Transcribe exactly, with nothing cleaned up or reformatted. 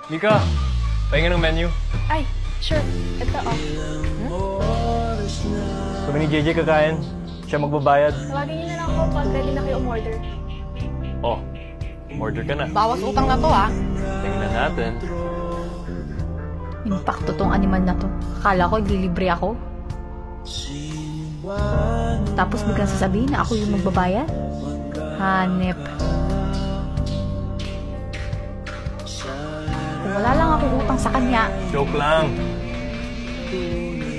Mika, pahinga ng menu. Ay, sure. Ito, oh. Sabi ni J J kakain. Siya magbabayad. Tawagin niyo na lang ako pag ready na kayo umorder. Oh, order ka na. Bawas utang na to, ah. Tingnan natin. Impacto tong animal na to. Akala ko, ililibre ako. Tapos biglang sasabihin na ako yung magbabayad? Hanep. Kung wala lang akong utang sa kanya, Joke lang.